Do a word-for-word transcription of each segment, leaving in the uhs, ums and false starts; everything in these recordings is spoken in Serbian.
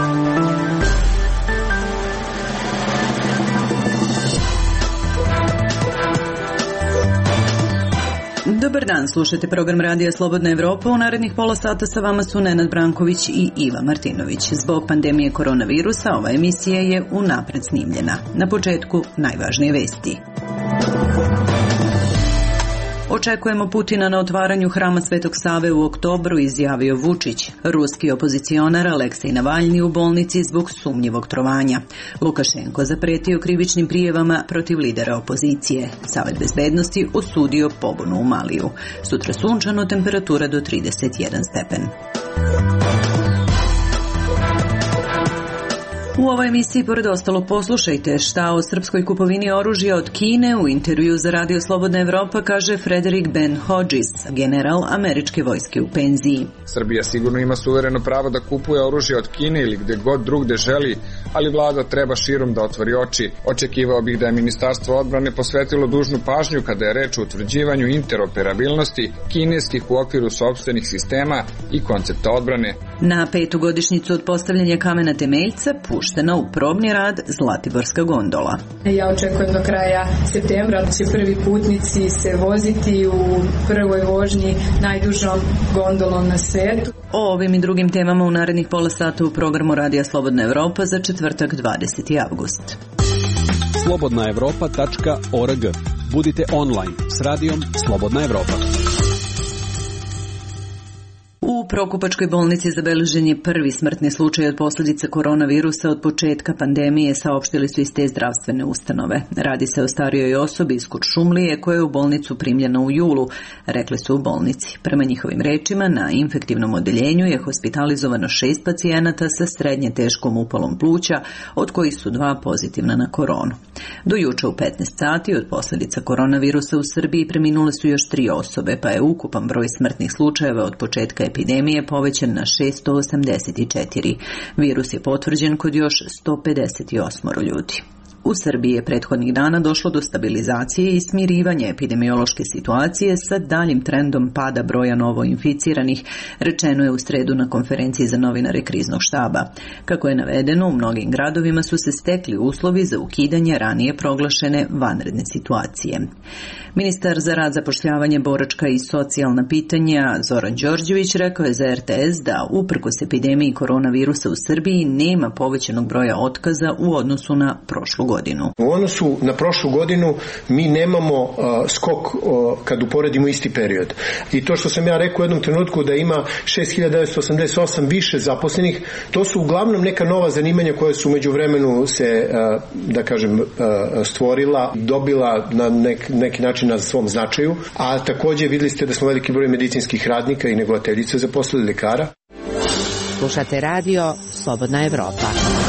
Dobar dan, slušajte program Radija Slobodna Evropa. U narednih pola sata sa vama su Nenad Branković i Iva Martinović. Zbog pandemije koronavirusa ova emisija je unapred snimljena. Na početku najvažnije vesti. Očekujemo Putina na otvaranju hrama Svetog Save u oktobru, izjavio Vučić. Ruski opozicionar Aleksej Navalni u bolnici zbog sumnjivog trovanja. Lukašenko zapretio krivičnim prijavama protiv lidera opozicije. Savet bezbednosti osudio pobunu u Maliju. Sutra sunčano, temperatura do trideset jedan stepen. U ovoj emisiji, pored ostalo, poslušajte šta o srpskoj kupovini oružja od Kine. U intervju za Radio Slobodna Evropa kaže Frederick Ben Hodges, general američke vojske u penziji. Srbija sigurno ima suvereno pravo da kupuje oružje od Kine ili gde god drugde želi, ali vlada treba širom da otvori oči. Očekivao bih da je Ministarstvo odbrane posvetilo dužnu pažnju kada je reč o utvrđivanju interoperabilnosti kineskih u okviru sopstvenih sistema i koncepta odbrane. Na petu godišnjicu od postavljanja kamena temeljca puštena u probni rad Zlatiborska gondola. Ja očekujem do kraja septembra da će prvi putnici se voziti u prvoj vožnji najdužom gondolom na svetu. O ovim i drugim temama u narednih pola sata u programu Radija Slobodna Evropa za četvrtak dvadeseti avgust. slobodna evropa tačka org. Budite online s radijom Slobodna Evropa. U Prokupačkoj bolnici zabeležen je prvi smrtni slučaj od posljedica koronavirusa od početka pandemije, saopštili su iz te zdravstvene ustanove. Radi se o starijoj osobi iz Kuršumlije koja je u bolnicu primljena u julu, rekli su u bolnici. Prema njihovim rečima, na infektivnom odeljenju je hospitalizovano šest pacijenata sa srednje teškom upalom pluća, od kojih su dva pozitivna na koronu. Do juče u petnaest sati od posljedica koronavirusa u Srbiji preminule su još tri osobe, pa je ukupan broj smrtnih slučajeva od početka epidemije povećan na šesto osamdeset četiri. Virus je potvrđen kod još sto pedeset osam ljudi. U Srbiji je prethodnih dana došlo do stabilizacije i smirivanja epidemiološke situacije sa daljim trendom pada broja novoinficiranih, rečeno je u sredu na konferenciji za novinare kriznog štaba. Kako je navedeno, u mnogim gradovima su se stekli uslovi za ukidanje ranije proglašene vanredne situacije. Ministar za rad, zapošljavanje, boračka i socijalna pitanja Zoran Đorđević rekao je za er te es da uprkos epidemiji koronavirusa u Srbiji nema povećanog broja otkaza u odnosu na prošlu godinu. U odnosu na prošlu godinu mi nemamo uh, skok uh, kad uporedimo isti period. I to što sam ja rekao u jednom trenutku da ima šest hiljada devetsto osamdeset osam više zaposlenih, to su uglavnom neka nova zanimanja koja su u međuvremenu se, uh, da kažem, uh, stvorila, dobila na nek, neki način na svom značaju, a takođe videli ste da smo veliki broj medicinskih radnika i negovateljica zaposlili, lekara. Slušate radio Slobodna Evropa.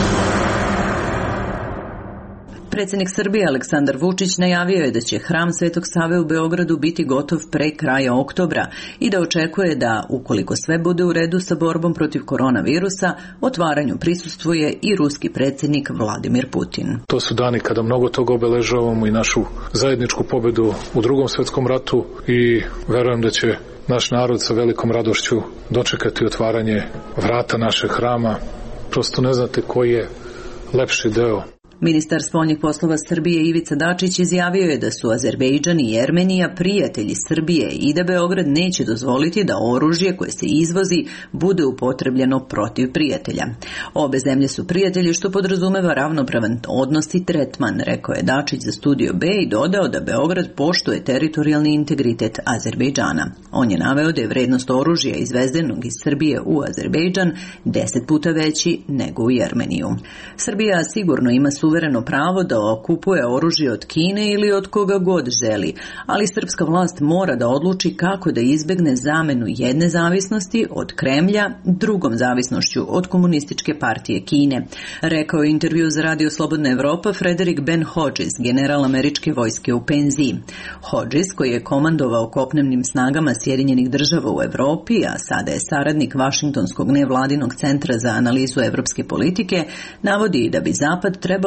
Predsjednik Srbije Aleksandar Vučić najavio je da će hram Svetog Save u Beogradu biti gotov pre kraja oktobra i da očekuje da, ukoliko sve bude u redu sa borbom protiv koronavirusa, otvaranju prisustvuje i ruski predsjednik Vladimir Putin. To su dani kada mnogo toga obeležavamo i našu zajedničku pobedu u Drugom svetskom ratu i verujem da će naš narod sa velikom radošću dočekati otvaranje vrata našeg hrama. Prosto ne znate koji je lepši deo. Ministar spoljnih poslova Srbije Ivica Dačić izjavio je da su Azerbejdžan i Jermenija prijatelji Srbije i da Beograd neće dozvoliti da oružje koje se izvozi bude upotrebljeno protiv prijatelja. Obe zemlje su prijatelji što podrazumeva ravnopravan odnos i tretman, rekao je Dačić za Studio B i dodao da Beograd poštuje teritorijalni integritet Azerbejdžana. On je naveo da je vrednost oružja izvezenog iz Srbije u Azerbejdžan deset puta veći nego u Jermeniju. Srbija sigurno ima suvereno pravo da kupuje oružje od Kine ili od koga god želi, ali srpska vlast mora da odluči kako da izbegne zamenu jedne zavisnosti od Kremlja drugom zavisnošću od komunističke partije Kine, rekao je u intervju za Radio Slobodna Evropa Frederick Ben Hodges, general američke vojske u penziji. Hodges, koji je komandovao kopnenim snagama Sjedinjenih država u Evropi, a sada je saradnik Vašingtonskog nevladinog centra za analizu evropske politike, navodi da bi Zapad trebalo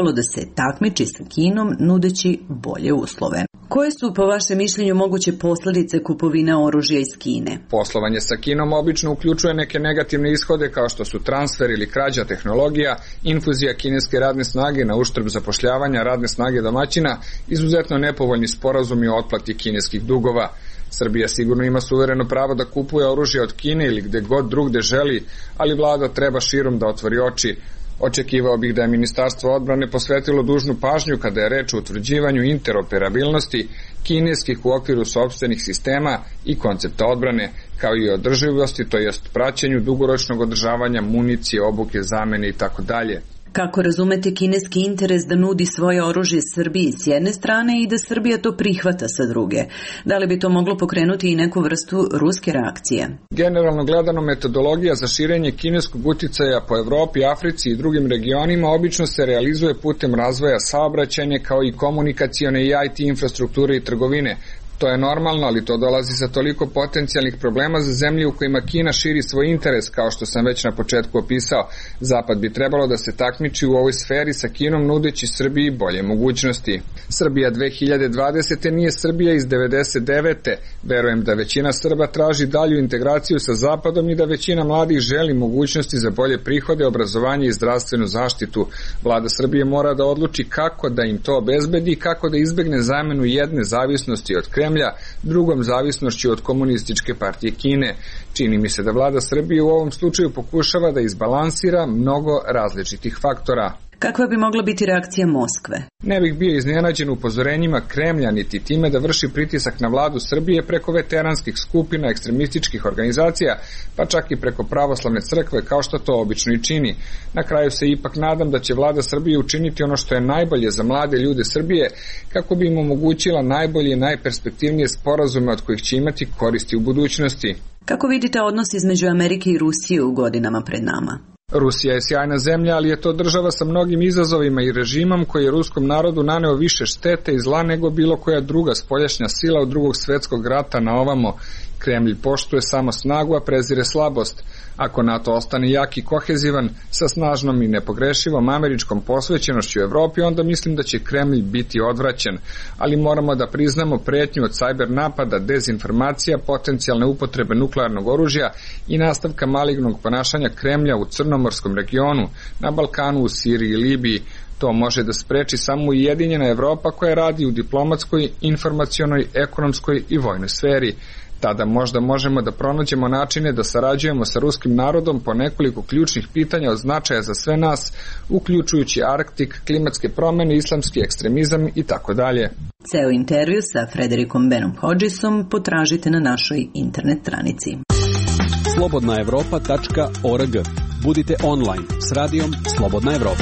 trebalo da se takmiči sa Kinom nudeći bolje uslove. Koje su po vašem mišljenju moguće posljedice kupovine oružja iz Kine? Poslovanje sa Kinom obično uključuje neke negativne ishode kao što su transfer ili krađa tehnologija, infuzija kineske radne snage na uštrb zapošljavanja radne snage domaćina, izuzetno nepovoljni sporazumi o otplati kineskih dugova. Srbija sigurno ima suvereno pravo da kupuje oružje od Kine ili gde god drugde želi, ali vlada treba širom da otvori oči. Očekivao bih da je Ministarstvo odbrane posvetilo dužnu pažnju kada je reč o utvrđivanju interoperabilnosti kineskih u okviru sopstvenih sistema i koncepta odbrane, kao i održivosti, to jest praćenju dugoročnog održavanja municije, obuke, zamene i tako dalje. Kako razumete kineski interes da nudi svoje oružje Srbiji s jedne strane i da Srbija to prihvata sa druge? Da li bi to moglo pokrenuti i neku vrstu ruske reakcije? Generalno gledano, metodologija za širenje kineskog uticaja po Evropi, Africi i drugim regionima obično se realizuje putem razvoja saobraćajne kao i komunikacione i I T infrastrukture i trgovine. To je normalno, ali to dolazi sa toliko potencijalnih problema za zemlje u kojima Kina širi svoj interes, kao što sam već na početku opisao. Zapad bi trebalo da se takmiči u ovoj sferi sa Kinom nudeći Srbiji bolje mogućnosti. Srbija dve hiljade dvadesete nije Srbija iz devedeset devete. Verujem da većina Srba traži dalju integraciju sa Zapadom i da većina mladih želi mogućnosti za bolje prihode, obrazovanje i zdravstvenu zaštitu. Vlada Srbije mora da odluči kako da im to obezbedi i kako da izbegne zamenu jedne zavisnosti od Kremlja, drugom zavisnošću od komunističke partije Kine. Čini mi se da vlada Srbije u ovom slučaju pokušava da izbalansira mnogo različitih faktora. Kakva bi mogla biti reakcija Moskve? Ne bih bio iznenađen upozorenjima Kremlja niti time da vrši pritisak na vladu Srbije preko veteranskih skupina, ekstremističkih organizacija, pa čak i preko pravoslavne crkve, kao što to obično i čini. Na kraju se ipak nadam da će vlada Srbije učiniti ono što je najbolje za mlade ljude Srbije, kako bi im omogućila najbolje i najperspektivnije sporazume od kojih će imati koristi u budućnosti. Kako vidite odnos između Amerike i Rusije u godinama pred nama? Rusija je sjajna zemlja, ali je to država sa mnogim izazovima i režimom koji je ruskom narodu naneo više štete i zla nego bilo koja druga spoljašnja sila od drugog svetskog rata na ovamo. Kremlj poštuje samo snagu, a prezire slabost. Ako NATO ostane jak i kohezivan, sa snažnom i nepogrešivom američkom posvećenošću u Evropi, onda mislim da će Kremlj biti odvraćen. Ali moramo da priznamo pretnju od sajber napada, dezinformacija, potencijalne upotrebe nuklearnog oružja i nastavka malignog ponašanja Kremlja u Crnomorskom regionu, na Balkanu, u Siriji i Libiji. To može da spreči samo ujedinjena Evropa koja radi u diplomatskoj, informacionoj, ekonomskoj i vojnoj sferi. Tada možda možemo da pronađemo načine da sarađujemo sa ruskim narodom po nekoliko ključnih pitanja od značaja za sve nas, uključujući Arktik, klimatske promene, islamski ekstremizam i tako dalje. Ceo intervju sa Frederikom Benom Hodgesom potražite na našoj internet stranici. slobodna evropa tačka org. Budite online s radijom Slobodna Evropa.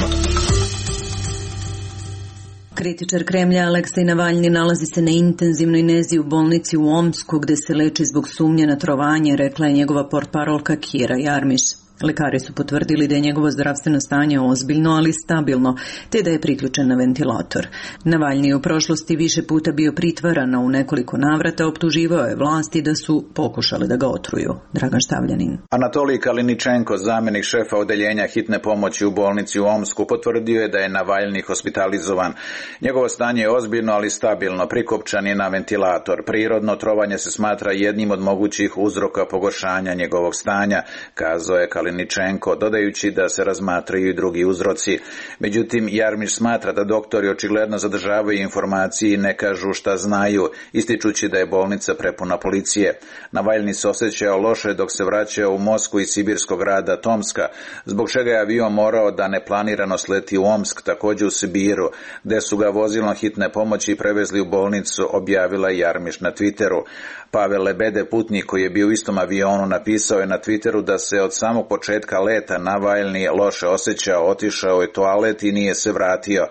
Kritičar Kremlja Aleksej Navalni nalazi se na intenzivnoj nezi u bolnici u Omsku gde se leči zbog sumnje na trovanje, rekla je njegova portparolka Kira Jarmiš. Lekari su potvrdili da je njegovo zdravstveno stanje ozbiljno, ali stabilno, te da je priključen na ventilator. Navalni je u prošlosti više puta bio pritvaran, a u nekoliko navrata optuživao je vlasti da su pokušale da ga otruju. Dragan Štavljanin. Anatolij Kaliničenko, zamjenik šefa odeljenja hitne pomoći u bolnici u Omsku, potvrdio je da je Navalni hospitalizovan. Njegovo stanje je ozbiljno, ali stabilno, prikopčan je na ventilator. Prirodno trovanje se smatra jednim od mogućih uzroka pogoršanja njegovog stanja, kazao je Kaliničenko. Kaliničenko, dodajući da se razmatraju i drugi uzroci. Međutim, Jarmiš smatra da doktori očigledno zadržavaju informacije i ne kažu šta znaju, ističući da je bolnica prepuna policije. Navalni se osjećao loše dok se vraćao u Moskvu iz sibirskog grada Tomska, zbog čega je avion morao da neplanirano sleti u Omsk, također u Sibiru, gde su ga vozilom hitne pomoći prevezli u bolnicu, objavila Jarmiš na Twitteru. Pavel Lebede, putnik koji je bio u istom avionu, napisao je na Twitteru da se od samog početka leta Navalni loše osjećao, otišao je toalet i nije se vratio.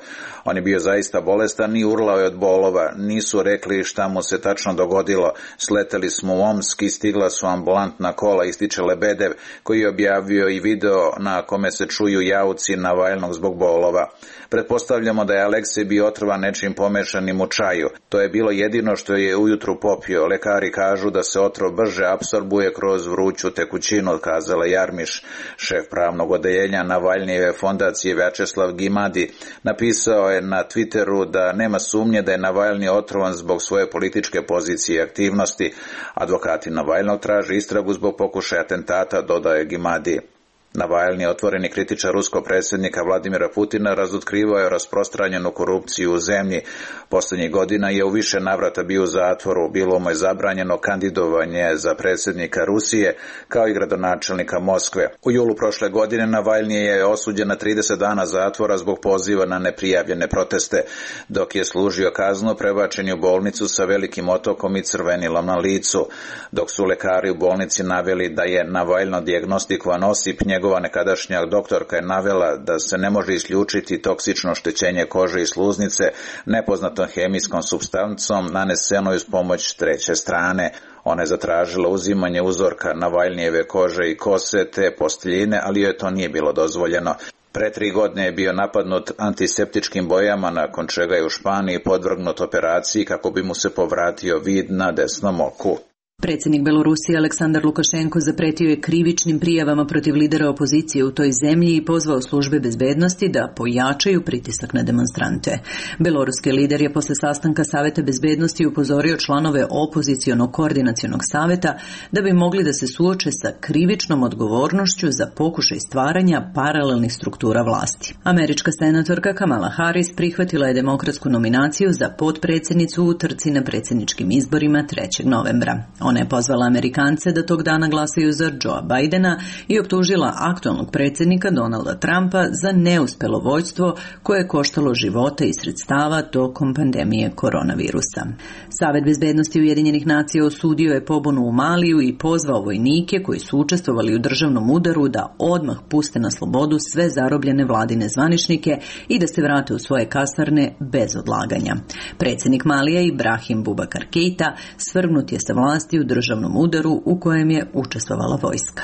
On je bio zaista bolestan i urlao je od bolova. Nisu rekli šta mu se tačno dogodilo. Sleteli smo u Omsk i stigla su ambulantna kola, ističe Lebedev, koji je objavio i video na kome se čuju jauci Navalnog zbog bolova. Pretpostavljamo da je Aleksej bio otrovan nečim pomešanim u čaju. To je bilo jedino što je ujutru popio. Lekari kažu da se otrov brže apsorbuje kroz vruću tekućinu, kazala Jarmiš, šef pravnog odeljenja Navalnijeve fondacije Vjačeslav Gimadi. Napisao je na Twitteru da nema sumnje da je Navalni otrovan zbog svoje političke pozicije i aktivnosti. Advokati Navalnog traže istragu zbog pokušaja atentata, dodaje Gimadi. Navalni, otvoreni kritičar ruskog predsjednika Vladimira Putina, razotkrivao je rasprostranjenu korupciju u zemlji. Posljednjih godina je u više navrata bio u zatvoru, bilo mu je zabranjeno kandidovanje za predsjednika Rusije, kao i gradonačelnika Moskve. U julu prošle godine Navalni je osuđen na trideset dana zatvora zbog poziva na neprijavljene proteste. Dok je služio kaznu, prebačen je u bolnicu sa velikim otokom i crvenilom na licu. Dok su lekari u bolnici naveli da je Navalno dijagnostikovan osip, njegova nekadašnja doktorka je navela da se ne može isključiti toksično oštećenje kože i sluznice nepoznatom hemijskom supstancom nanesenoj uz pomoć treće strane. Ona je zatražila uzimanje uzorka Navalnijeve kože i kose te posteljine, ali joj to nije bilo dozvoljeno. Pre tri godine je bio napadnut antiseptičkim bojama, nakon čega je u Španiji podvrgnut operaciji kako bi mu se povratio vid na desnom oku. Predsjednik Belorusije Aleksandar Lukašenko zapretio je krivičnim prijavama protiv lidera opozicije u toj zemlji i pozvao službe bezbednosti da pojačaju pritisak na demonstrante. Beloruski lider je posle sastanka Saveta bezbednosti upozorio članove opozicionog koordinacionog saveta da bi mogli da se suoče sa krivičnom odgovornošću za pokušaj stvaranja paralelnih struktura vlasti. Američka senatorka Kamala Harris prihvatila je demokratsku nominaciju za potpredsjednicu u trci na predsjedničkim izborima trećeg novembra. Ona je pozvala Amerikance da tog dana glasaju za Joea Bidena i optužila aktualnog predsjednika Donalda Trumpa za neuspelo vođstvo koje je koštalo života i sredstava tokom pandemije koronavirusa. Savet bezbednosti Ujedinjenih nacija osudio je pobunu u Maliju i pozvao vojnike koji su učestvovali u državnom udaru da odmah puste na slobodu sve zarobljene vladine zvaničnike i da se vrate u svoje kasarne bez odlaganja. Predsjednik Malija Ibrahim Boubacar Keita svrgnut je sa vlasti u državnom udaru u kojem je učestvovala vojska.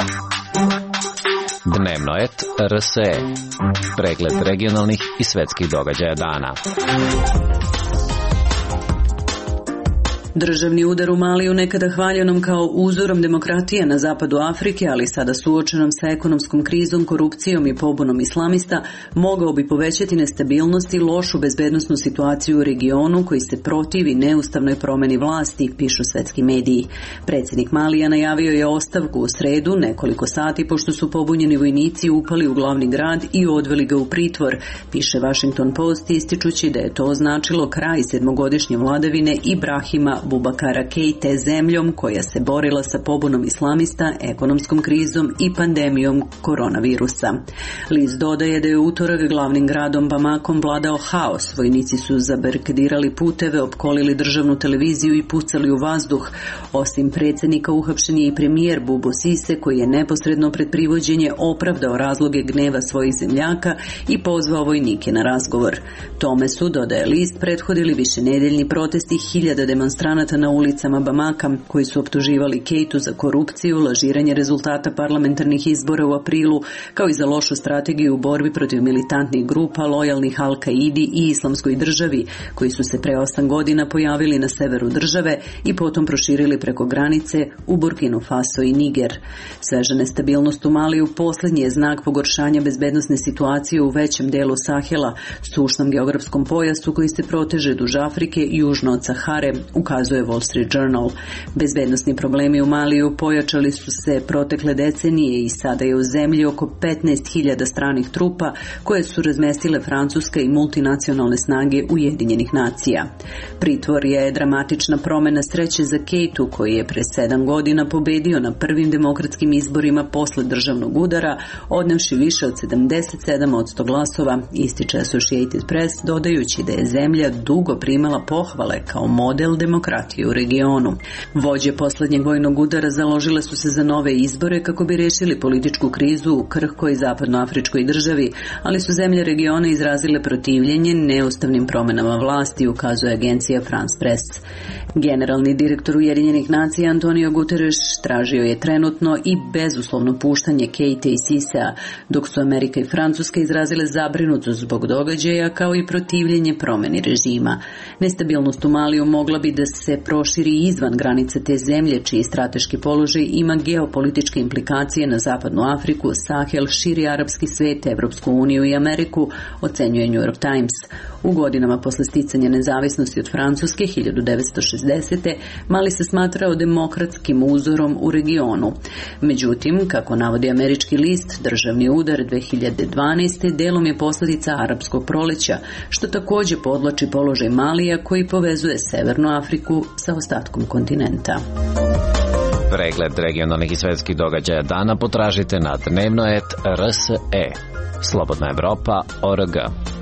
Dnevnoet R S E. Pregled regionalnih i svetskih događaja dana. Državni udar u Maliju, nekada hvaljenom kao uzorom demokratije na zapadu Afrike, ali sada suočenom sa ekonomskom krizom, korupcijom i pobunom islamista, mogao bi povećati nestabilnost i lošu bezbednosnu situaciju u regionu koji se protivi neustavnoj promjeni vlasti, pišu svetski mediji. Predsjednik Malija najavio je ostavku u sredu, nekoliko sati pošto su pobunjeni vojnici upali u glavni grad i odveli ga u pritvor, piše Washington Post, ističući da je to označilo kraj sedmogodišnje vladavine Ibrahima Boubacara Keite zemljom koja se borila sa pobunom islamista, ekonomskom krizom i pandemijom koronavirusa. List dodaje da je utorak glavnim gradom Bamakom vladao haos. Vojnici su zabarikadirali puteve, opkolili državnu televiziju i pucali u vazduh. Osim predsjednika uhapšen je i premijer Bubo Sise koji je neposredno pred privođenje opravdao razloge gneva svojih zemljaka i pozvao vojnike na razgovor. Tome su, dodaje list, prethodili višenedeljni protesti hiljada demonstranata na ulicama Bamaka koji su optuživali Keitu za korupciju, lažiranje rezultata parlamentarnih izbora u aprilu, kao i za lošu strategiju u borbi protiv militantnih grupa lojalnih Al-Kaidi i Islamskoj državi, koji su se pre osam godina pojavili na severu države i potom proširili preko granice u Burkinu Faso i Niger. Sveža nestabilnost u Maliju posljednji je znak pogoršanja bezbednosne situacije u većem delu Sahela, sušnom geografskom pojasu koji se proteže duž Afrike južno od Sahare, ukazuje Wall Street Journal. Bezbednosni problemi u Maliju pojačali su se protekle decenije i sada je u zemlji oko petnaest hiljada stranih trupa koje su razmestile Francuska i multinacionalne snage Ujedinjenih nacija. Pritvor je dramatična promjena sreće za Keitu koji je pre sedam godina pobedio na prvim demokratskim izborima posle državnog udara, odnevši više od sedamdeset sedam posto glasova, ističe Associated Press, dodajući da je zemlja dugo primala pohvale kao model demokratije prati u regionu. Vođe posljednjeg vojnog udara založile su se za nove izbore kako bi rešili političku krizu u krhkoj zapadnoafričkoj državi, ali su zemlje regiona izrazile protivljenje neustavnim promenama vlasti, ukazuje agencija France Press. Generalni direktor Ujedinjenih nacija Antonio Guterres tražio je trenutno i bezuslovno puštanje Keite i Sisea, dok su Amerika i Francuska izrazile zabrinutost zbog događaja kao i protivljenje promeni režima. Nestabilnost u Maliju mogla bi da se proširi izvan granice te zemlje, čiji strateški položaj ima geopolitičke implikacije na zapadnu Afriku, Sahel, širi arapski svet, Evropsku uniju i Ameriku, ocenjuje New York Times. U godinama posle sticanja nezavisnosti od Francuske hiljadu devetsto šezdesete. Mali se smatrao demokratskim uzorom u regionu. Međutim, kako navodi američki list, državni udar dve hiljade dvanaeste. delom je posljedica arapskog proleća, što također podvlači položaj Malija koji povezuje Severnu Afriku sa ostatkom kontinenta. Pregled regionalnih i svetskih događaja dana potražite na dnevno et er es e. Slobodna Evropa tačka org.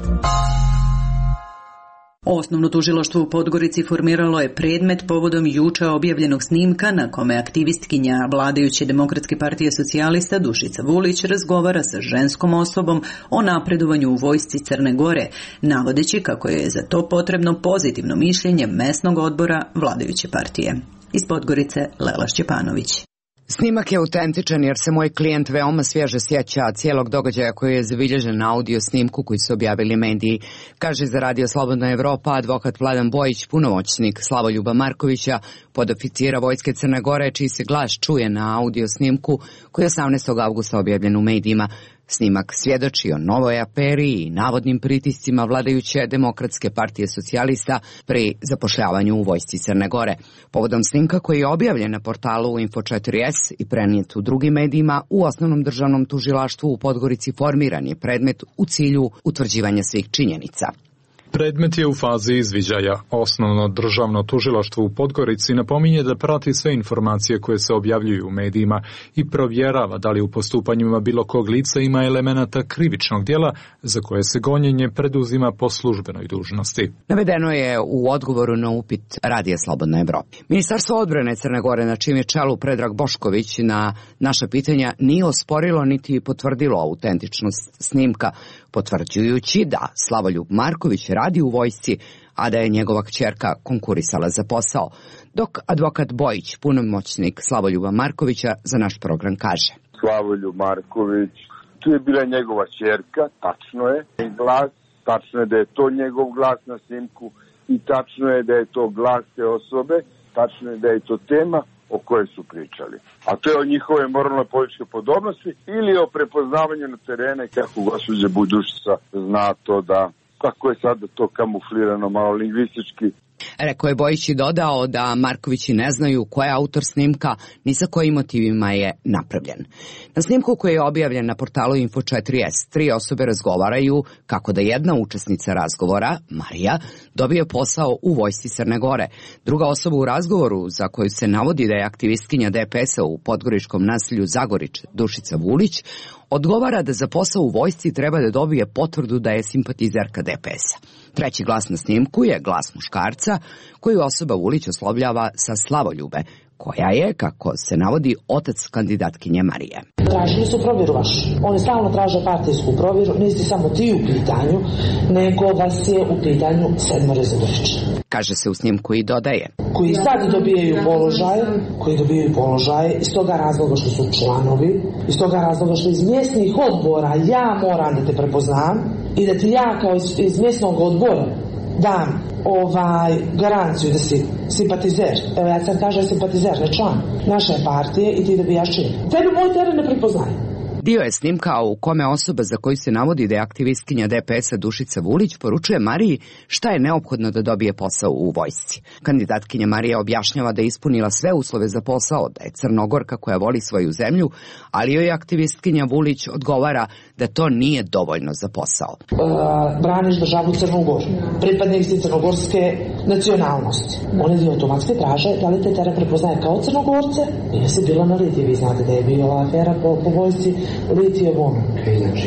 Osnovno tužilaštvo u Podgorici formiralo je predmet povodom juče objavljenog snimka na kome aktivistkinja vladajuće Demokratske partije socijalista Dušica Vulić razgovara sa ženskom osobom o napredovanju u vojsci Crne Gore, navodeći kako je za to potrebno pozitivno mišljenje mesnog odbora vladajuće partije. Iz Podgorice Lela Šćepanović. Snimak je autentičan jer se moj klijent veoma svježe sjeća cijelog događaja koji je zabilježen na audio snimku koji su objavili mediji, kaže za Radio Slobodna Evropa advokat Vladan Bojić, punomoćnik Slavoljuba Markovića, podoficira Vojske Crne Gore, čiji se glas čuje na audio snimku koji je osamnaestog avgusta objavljen u medijima. Snimak svjedoči o novoj aferi i navodnim pritiscima vladajuće Demokratske partije socijalista pri zapošljavanju u vojsci Crne Gore. Povodom snimka koji je objavljen na portalu Info četiri es i prenijet u drugim medijima, u osnovnom državnom tužilaštvu u Podgorici formiran je predmet u cilju utvrđivanja svih činjenica. Predmet je u fazi izviđaja. Osnovno državno tužilaštvo u Podgorici napominje da prati sve informacije koje se objavljuju u medijima i provjerava da li u postupanjima bilo kog lica ima elemenata krivičnog djela za koje se gonjenje preduzima po službenoj dužnosti. Navedeno je u odgovoru na upit Radija Slobodna Evropa. Ministarstvo odbrane Crne Gore, na čijem je čelu Predrag Bošković, na naša pitanja nije osporilo niti potvrdilo autentičnost snimka, potvrđujući da Slavoljub Marković radi u vojsci, a da je njegova kćerka konkurisala za posao, dok advokat Bojić, punomoćnik Slavoljuba Markovića, za naš program kaže. Slavoljub Marković, tu je bila njegova kćerka, tačno je, glas, tačno je da je to njegov glas na snimku i tačno je da je to glas te osobe, tačno je da je to tema o kojoj su pričali. A to je o njihove moralno političke podobnosti ili o prepoznavanju na terene, kako gospođa Budušica zna to da, kako je sada to kamuflirano malo lingvistički. Rekao je Bojić i dodao da Markovići ne znaju ko je autor snimka ni sa kojim motivima je napravljen. Na snimku koji je objavljen na portalu Info četiri es, tri osobe razgovaraju kako da jedna učesnica razgovora, Marija, dobije posao u vojsci Crne Gore. Druga osoba u razgovoru, za koju se navodi da je aktivistkinja de pe es a u podgoričkom naselju Zagorić, Dušica Vulić, odgovara da za posao u vojsci treba da dobije potvrdu da je simpatizerka de pe es a. Treći glas na snimku je glas muškarca koju osoba Vulić oslovljava sa Slavoljube, koja je, kako se navodi, otac kandidatkinje Marije. Tražili su provjeru vašu. Oni stalno traže partijsku provjeru, nisi samo ti u pitanju, nego vas je u pitanju sedmore Zagoričana. Kaže se u snimku i dodaje. Koji sad dobijaju položaje, koji dobijaju položaje iz toga razloga što su članovi, iz toga razloga što iz mjesnih odbora ja moram da te prepoznam i da ti ja kao iz, iz mjesnog odbora dam ovaj garanciju da si simpatizer. Evo ja sam kažem simpatizer, ne član naše partije i ti dobijaš čin. Tebi moj teren ne prepoznaje. Dio je snimka u kome osoba za koju se navodi da je aktivistkinja de pe es a Dušica Vulić poručuje Mariji šta je neophodno da dobije posao u vojsci. Kandidatkinja Marija objašnjava da je ispunila sve uslove za posao, da je Crnogorka koja voli svoju zemlju, ali joj aktivistkinja Vulić odgovara da to nije dovoljno za posao. Uh, braniš državu Crnu Goru, pripadnik si crnogorske nacionalnosti. Oni ti automatski traže da li te teren prepoznaje kao Crnogorce ili si bila na Litiji. Vi znate da je bila afera po, po vojsci Litijevom.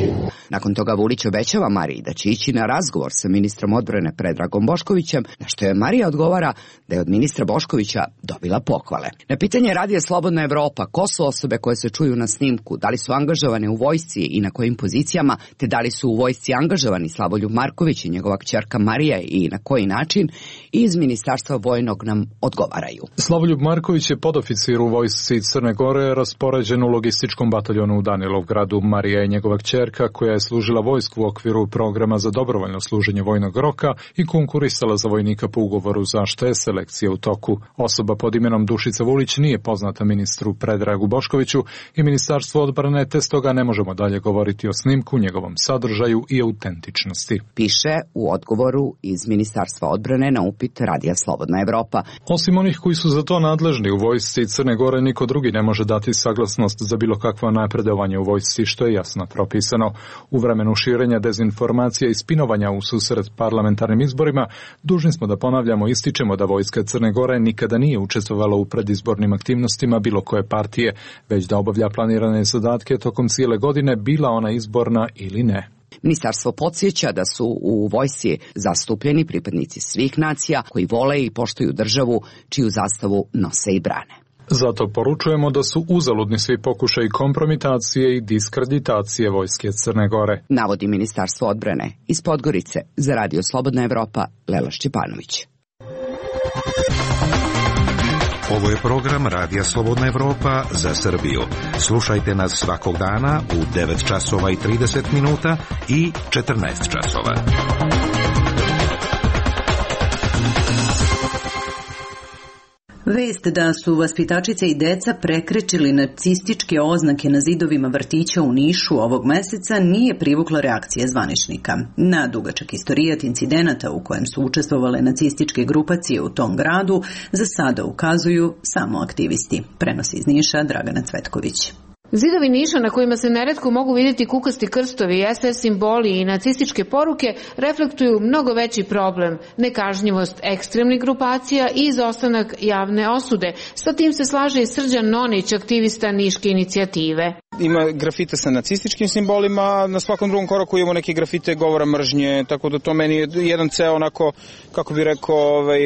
Nakon toga Vulić obećava Mariji da će ići na razgovor sa ministrom odbrane Predragom Boškovićem, na što je Marija odgovara da je od ministra Boškovića dobila pohvale. Na pitanje Radija Slobodna Evropa ko su osobe koje se čuju na snimku, da li su angažovane u vojsci i na kojim pozicijama, te da li su u vojsci angažovani Slavoljub Marković i njegova kćerka Marija i na koji način, iz Ministarstva vojnog nam odgovaraju. Slavoljub Marković je podoficir u vojsci Crne Gore, raspoređen u logističkom bataljonu u Danilovgradu. Marija je njegova kćerka koja je služila vojsku u okviru programa za dobrovoljno služenje vojnog roka i konkurisala za vojnika po ugovoru, za što je selekcija u toku. Osoba pod imenom Dušica Vulić nije poznata ministru Predragu Boškoviću i Ministarstvo odbrane, te stoga ne možemo dalje govoriti o snimku, njegovom sadržaju i autentičnosti. Piše u odgovoru iz Ministarstva odbrane na upit Radija Slobodna Evropa. Osim onih koji su za to nadležni u vojsci Crne Gore, niko drugi ne može dati saglasnost za bilo kakvo napredovanje u vojsci, što je jasno propisano. U vremenu širenja dezinformacija i spinovanja u susret parlamentarnim izborima, dužni smo da ponavljamo i ističemo da vojska Crne Gore nikada nije učestvovala u predizbornim aktivnostima bilo koje partije, već da obavlja planirane zadatke tokom cijele godine, bila ona izborna ili ne. Ministarstvo podsjeća da su u vojsci zastupljeni pripadnici svih nacija koji vole i poštuju državu čiju zastavu nose i brane. Zato poručujemo da su uzaludni svi pokušaji kompromitacije i diskreditacije vojske Crne Gore. Navodi Ministarstvo odbrane. Iz Podgorice za Radio Slobodna Evropa, Lela Šćepanović. Ovo je program Radija Slobodna Evropa za Srbiju. Slušajte nas svakog dana u devet časova i trideset minuta i četrnaest časova. Vest da su vaspitačice i deca prekrečili nacističke oznake na zidovima vrtića u Nišu ovog meseca nije privukla reakcije zvaničnika. Na dugačak istorijat incidenata u kojem su učestvovale nacističke grupacije u tom gradu za sada ukazuju samo aktivisti. Prenosi iz Niša Dragana Cvetković. Zidovi Niša na kojima se neretko mogu vidjeti kukasti krstovi, es es simboli i nacističke poruke reflektuju mnogo veći problem, nekažnjivost ekstremnih grupacija i izostanak javne osude. Sa tim se slaže i Srđan Nonić, aktivista Niške inicijative. Ima grafite sa nacističkim simbolima, na svakom drugom koraku imamo neke grafite govora mržnje, tako da to meni je jedan ceo onako, kako bi rekao, ovaj,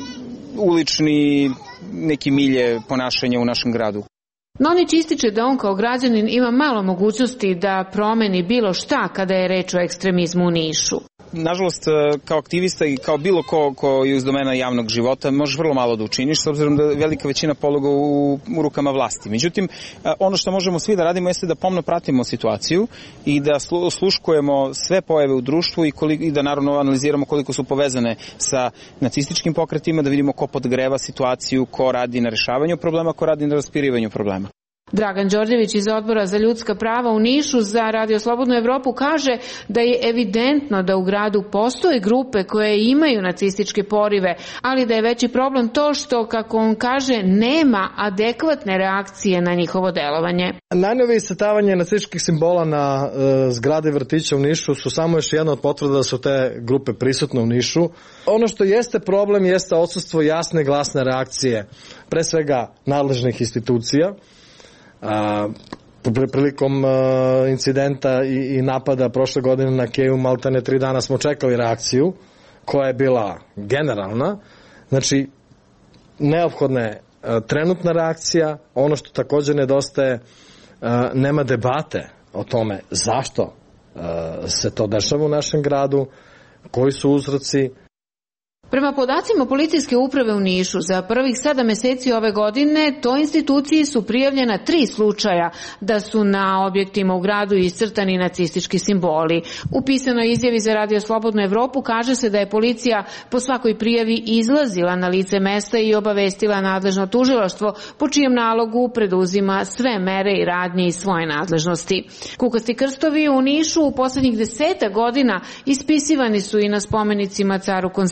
ulični neki milje ponašanja u našem gradu. Nonić ističe da on kao građanin ima malo mogućnosti da promeni bilo šta kada je reč o ekstremizmu u Nišu. Nažalost, kao aktivista i kao bilo ko, ko je uz domena javnog života, možeš vrlo malo da učiniš, s obzirom da je velika većina pologa u, u rukama vlasti. Međutim, ono što možemo svi da radimo jeste da pomno pratimo situaciju i da osluškujemo sve pojave u društvu i, koliko, i da naravno analiziramo koliko su povezane sa nacističkim pokretima, da vidimo ko podgreva situaciju, ko radi na rešavanju problema, ko radi na raspirivanju problema. Dragan Đorđević iz Odbora za ljudska prava u Nišu za Radio Slobodnu Evropu kaže da je evidentno da u gradu postoje grupe koje imaju nacističke porive, ali da je veći problem to što, kako on kaže, nema adekvatne reakcije na njihovo delovanje. Najnovije iscrtavanje nacističkih simbola na e, zgrade vrtića u Nišu su samo još jedna od potvrda da su te grupe prisutne u Nišu. Ono što jeste problem jeste odsustvo jasne glasne reakcije, pre svega nadležnih institucija. A, prilikom a, incidenta i, i napada prošle godine na Keju, maltene tri dana smo čekali reakciju koja je bila generalna. Znači, neophodna je a, trenutna reakcija. Ono što također nedostaje, a, nema debate o tome zašto a, se to dešava u našem gradu, koji su uzroci. Prema podacima policijske uprave u Nišu, za prvih sedam meseci ove godine toj instituciji su prijavljena tri slučaja da su na objektima u gradu iscrtani nacistički simboli. U pisanoj izjavi za Radio Slobodnu Evropu kaže se da je policija po svakoj prijavi izlazila na lice mesta i obavestila nadležno tužilaštvo, po čijem nalogu preduzima sve mere i radnje iz svoje nadležnosti. Kukasti krstovi u Nišu u poslednjih deseta godina ispisivani su i na spomenicima caru Konstantinu,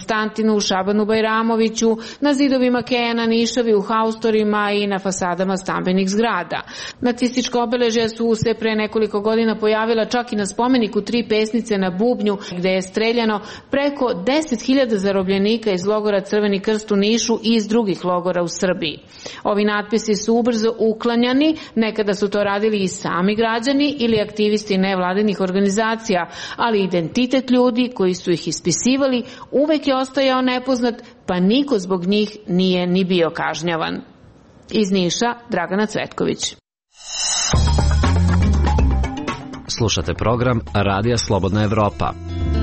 Zrenjaninu, u Šabanu Bajramoviću, na zidovima Kejana, Nišavi, u haustorima i na fasadama stambenih zgrada. Nacistička obeležja su se pre nekoliko godina pojavila čak i na spomeniku Tri pesnice na bubnju, gde je streljano preko deset hiljada zarobljenika iz logora Crveni krst u Nišu i iz drugih logora u Srbiji. Ovi natpisi su ubrzo uklanjani, nekada su to radili i sami građani ili aktivisti nevladinih organizacija, ali identitet ljudi koji su ih ispisivali uvek je ostajao nepoznat, pa niko zbog njih nije ni bio kažnjavan. Iz Niša, Dragana Cvetković. Slušate program Radija Slobodna Evropa.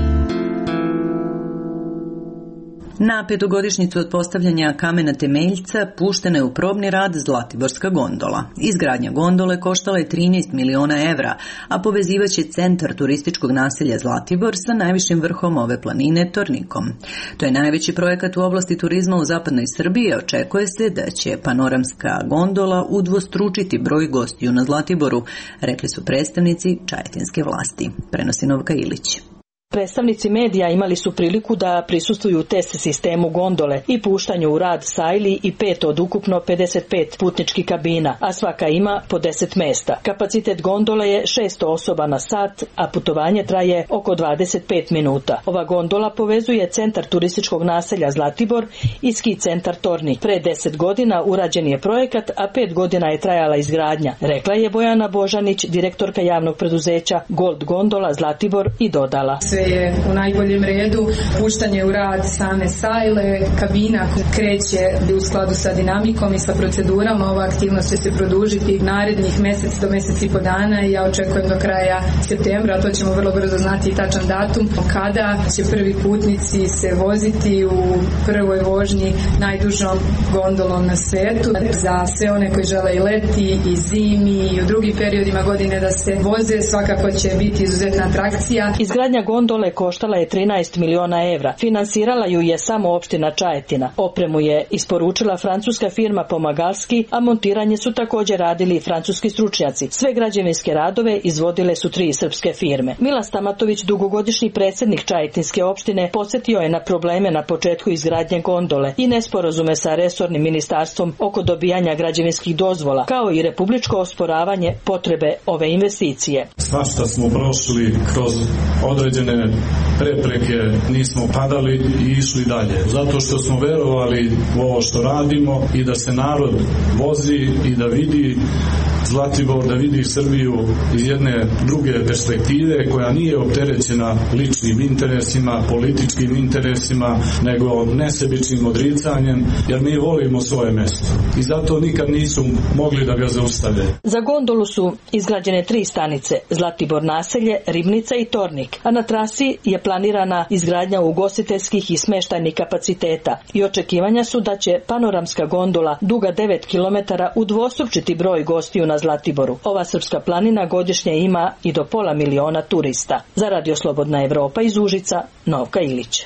Na petogodišnjicu od postavljanja kamena temeljca puštena je u probni rad Zlatiborska gondola. Izgradnja gondole koštala je trinaest miliona evra, a povezivaće centar turističkog naselja Zlatibor sa najvišim vrhom ove planine Tornikom. To je najveći projekat u oblasti turizma u zapadnoj Srbiji. Očekuje se da će panoramska gondola udvostručiti broj gostiju na Zlatiboru, rekli su predstavnici čajetinske vlasti. Prenosi Novka Ilić. Predstavnici medija imali su priliku da prisustvuju test sistemu gondole i puštanju u rad sajli i pet od ukupno pedeset pet putničkih kabina, a svaka ima po deset mesta. Kapacitet gondole je šesto osoba na sat, a putovanje traje oko dvadeset pet minuta. Ova gondola povezuje centar turističkog naselja Zlatibor i ski centar Tornik. Pre deset godina urađen je projekat, a pet godina je trajala izgradnja, rekla je Bojana Božanić, direktorka javnog preduzeća Gold Gondola Zlatibor, i dodala: je u najboljem redu, puštanje u rad same sajle, kabina kreće u skladu sa dinamikom i sa procedurama. Ova aktivnost će se produžiti narednih mesec do mesec i po dana i ja očekujem do kraja septembra, a to ćemo vrlo brzo znati i tačan datum kada će prvi putnici se voziti u prvoj vožnji najdužom gondolom na svetu. Za sve one koji žele i leti i zimi i u drugim periodima godine da se voze, svakako će biti izuzetna atrakcija. Izgradnja gondole koštala je trinaest miliona evra. Finansirala ju je samo opština Čajetina. Opremu je isporučila francuska firma Pomagalski, a montiranje su također radili i francuski stručnjaci. Sve građevinske radove izvodile su tri srpske firme. Mila Stamatović, dugogodišnji predsjednik Čajetinske opštine, podsjetio je na probleme na početku izgradnje gondole i nesporazume sa resornim ministarstvom oko dobijanja građevinskih dozvola, kao i republičko osporavanje potrebe ove investicije. Svašta smo prošli kroz određene prepreke, nismo padali i išli dalje. Zato što smo verovali u ovo što radimo i da se narod vozi i da vidi Zlatibor, da vidi Srbiju iz jedne druge perspektive koja nije opterećena ličnim interesima, političkim interesima, nego nesebičnim odricanjem, jer mi volimo svoje mesto. I zato nikad nisu mogli da ga zaustave. Za gondolu su izgrađene tri stanice: Zlatibor naselje, Ribnica i Tornik, a na trasi je planirana izgradnja ugostiteljskih i smeštajnih kapaciteta i očekivanja su da će panoramska gondola duga devet kilometara udvostručiti broj gostiju na Zlatiboru. Ova srpska planina godišnje ima i do pola miliona turista. Za Radio Slobodna Evropa iz Užica, Novka Ilić.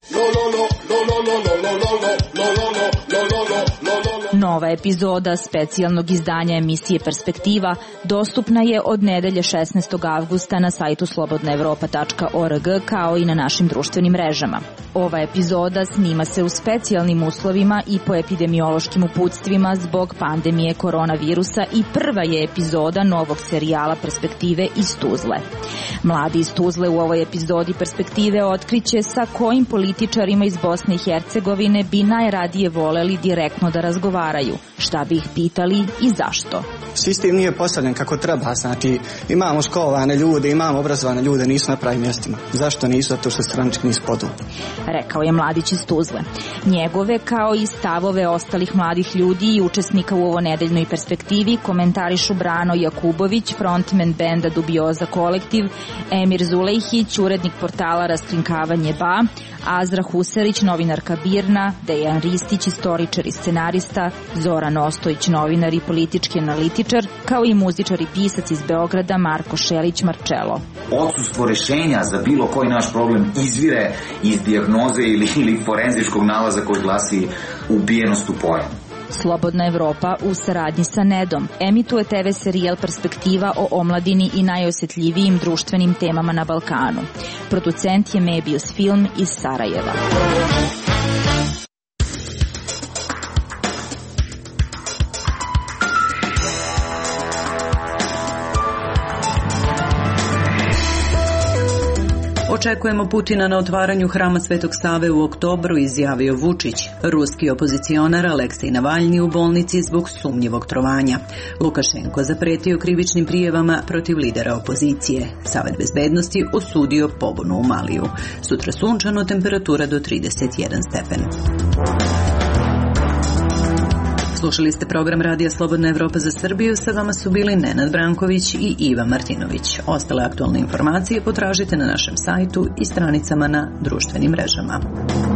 Nova epizoda specijalnog izdanja emisije Perspektiva dostupna je od nedelje šesnaestog avgusta na sajtu slobodna evropa tačka org kao i na našim društvenim mrežama. Ova epizoda snima se u specijalnim uslovima i po epidemiološkim uputstvima zbog pandemije koronavirusa i prva je epizoda novog serijala Perspektive iz Tuzle. Mladi iz Tuzle u ovoj epizodi Perspektive otkriće sa kojim političarima iz Bosne i Hercegovine bi najradije voleli direktno da razgovaraju, šta bi ih pitali i zašto. Sistem nije postavljen kako treba, znači imamo školovane ljude, imamo obrazovane ljude, nisu na pravim mjestima. Zašto nisu? Zato što stranački nisu podobni. Rekao je mladić iz Tuzle. Njegove kao i stavove ostalih mladih ljudi i učesnika u ovonedeljnoj Perspektivi komentarišu Brano Jakubović, frontman benda Dubioza kolektiv, Emir Zulejhić, urednik portala Raskrinkavanje ba, Azra Husarić, novinarka Birna, Dejan Ristić, istoričar i scenarista, Zoran Ostojić, novinar i politički analitičar, kao i muzičar i pisac iz Beograda Marko Šelić Marčelo. Odsustvo rešenja za bilo koji naš problem izvire iz dijagnoze ili, ili forenzičkog nalaza koji glasi ubijenost u pojmu. Slobodna Evropa u saradnji sa Nedom emituje te ve serijal Perspektiva o omladini i najosjetljivijim društvenim temama na Balkanu. Producent je Mebius Film iz Sarajeva. Očekujemo Putina na otvaranju hrama Svetog Save u oktobru, izjavio Vučić. Ruski opozicionar Aleksej Navalni u bolnici zbog sumnjivog trovanja. Lukašenko zapretio krivičnim prijavama protiv lidera opozicije. Savet bezbednosti osudio pobunu u Maliju. Sutra sunčano, temperatura do trideset jedan stepen. Slušali ste program Radija Slobodna Evropa za Srbiju, sa vama su bili Nenad Branković i Iva Martinović. Ostale aktualne informacije potražite na našem sajtu i stranicama na društvenim mrežama.